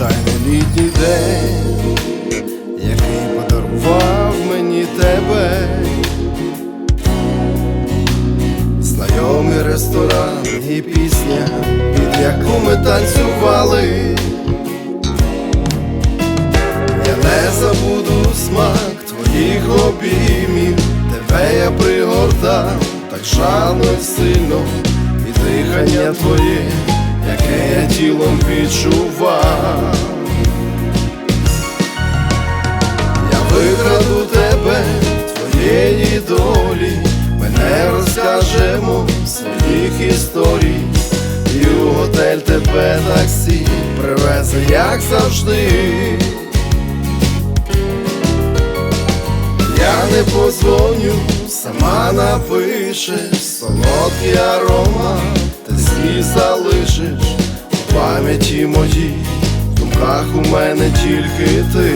звичайний літній день, який подарував мені тебе. Знайомий ресторан і пісня, під яку ми танцювали. Я не забуду смак твоїх обіймів, тебе я пригортав так жадно й сильно, і дихання твоє, яке я тілом відчував. Я викраду тебе, твоєї долі, ми не розкажемо своїх історій, і у готель тебе таксі привезе, як завжди. Я не позвоню, сама напишеш солодкий аромат, ти свій залишиш у пам'яті моїй, в думках у мене тільки ти.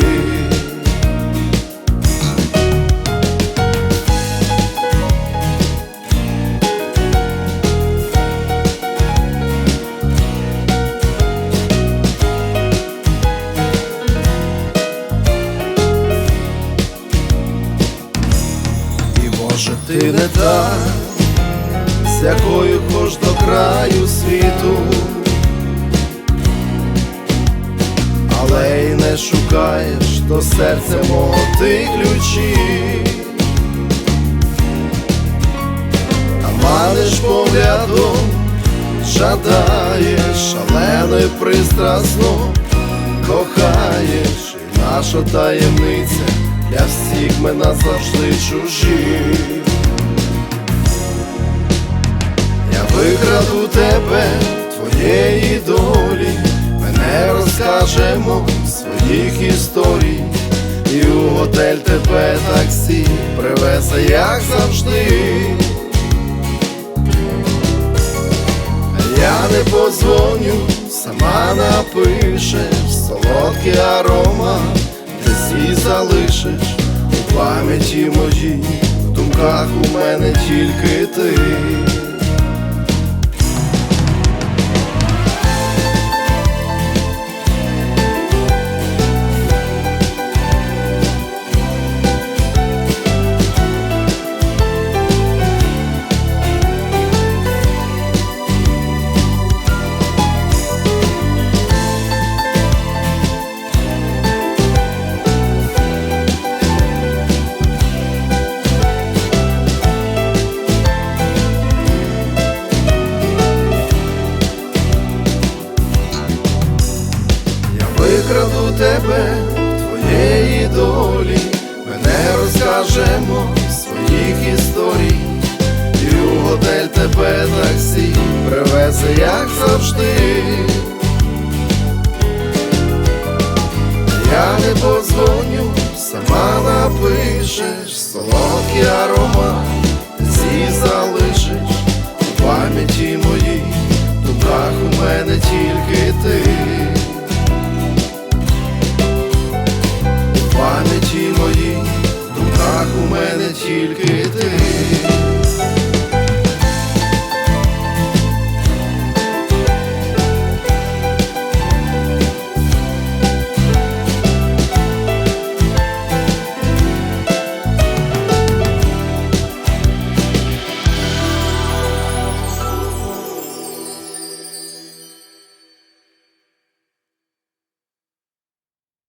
Може, ти не та, з якою хоч до краю світу, але й не шукаєш до серця мого ти ключі, а маниш поглядом, жадаєш, шалено й пристрасно кохаєш, і наша таємниця для всіх ми назавжди чужі. Я викраду тебе, твоєї долі, ми не розкажемо своїх історій, і у готель тебе таксі привезе, як завжди. Я не позвоню, сама напишеш солодкий аромат, ти свій залишиш у пам'яті моїй, в думках у мене тільки ти. Викраду тебе, твоєї долі, ми не розкажемо своїх історій, і у готель тебе таксі привезе, як завжди. Я не позвоню, сама напишеш солодкий аромат, ти свій залишиш у пам'яті моїй, в думках у мене тільки